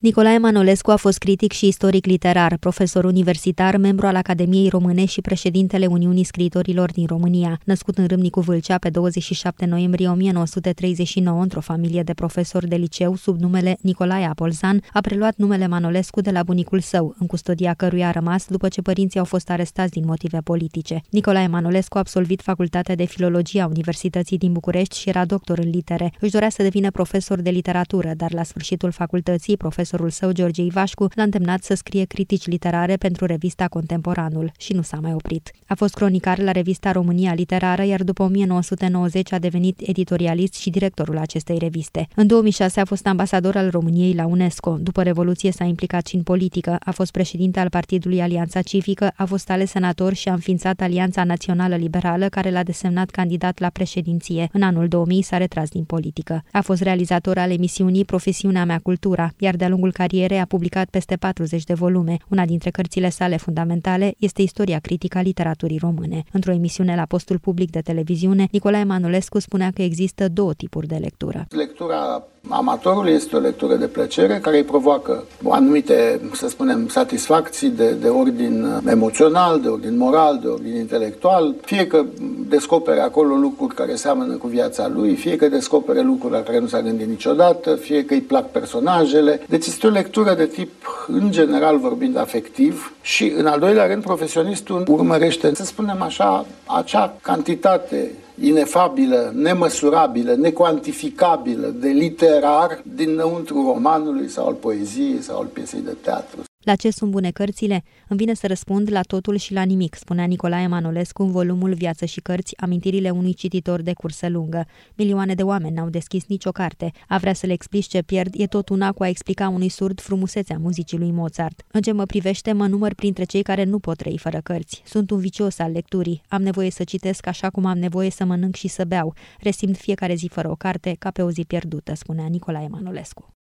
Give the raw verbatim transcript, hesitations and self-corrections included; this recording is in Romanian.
Nicolae Manolescu a fost critic și istoric literar, profesor universitar, membru al Academiei Române și președintele Uniunii Scriitorilor din România. Născut în Râmnicu Vâlcea pe douăzeci și șapte noiembrie o mie nouă sute treizeci și nouă într-o familie de profesori de liceu sub numele Nicolae Apolzan, a preluat numele Manolescu de la bunicul său, în custodia căruia a rămas după ce părinții au fost arestați din motive politice. Nicolae Manolescu a absolvit Facultatea de Filologie a Universității din București și era doctor în litere. Își dorea să devină profesor de literatură, dar la sfârșitul facultății, profesorul său, George Ivașcu, l-a îndemnat să scrie critici literare pentru revista Contemporanul și nu s-a mai oprit. A fost cronicar la revista România Literară, iar după o mie nouă sute nouăzeci a devenit editorialist și directorul acestei reviste. În două mii șase a fost ambasador al României la UNESCO. După Revoluție s-a implicat și în politică, a fost președinte al Partidului Alianța Civică, a fost ales senator și a înființat Alianța Națională Liberală, care l-a desemnat candidat la președinție. În anul două mii s-a retras din politică. A fost realizator al emisiunii Profesiunea mea cultura, iar de-a lungul carierei a publicat peste patruzeci de volume. Una dintre cărțile sale fundamentale este Istoria critică a literaturii române. Într-o emisiune la postul public de televiziune, Nicolae Manolescu spunea că există două tipuri de lectură. Lectura amatorului este o lectură de plăcere care îi provoacă anumite, să spunem, satisfacții de, de ordin emoțional, de ordin moral, de ordin intelectual, fie că descopere acolo lucruri care seamănă cu viața lui, fie că descopere lucruri la care nu s-a gândit niciodată, fie că îi plac personajele. Deci este o lectură de tip, în general vorbind, afectiv și, în al doilea rând, profesionistul urmărește, să spunem așa, acea cantitate inefabilă, nemăsurabilă, necuantificabilă de literar dinăuntru romanului sau al poeziei sau al piesei de teatru. La ce sunt bune cărțile? Îmi vine să răspund la totul și la nimic, spunea Nicolae Manolescu în volumul Viață și cărți, amintirile unui cititor de cursă lungă. Milioane de oameni n-au deschis nicio carte. A vrea să le explici ce pierd e tot una cu a explica unui surd frumusețea muzicii lui Mozart. În ce mă privește, mă număr printre cei care nu pot trăi fără cărți. Sunt un vicios al lecturii. Am nevoie să citesc așa cum am nevoie să mănânc și să beau. Resimt fiecare zi fără o carte ca pe o zi pierdută, spunea Nicolae Manolescu.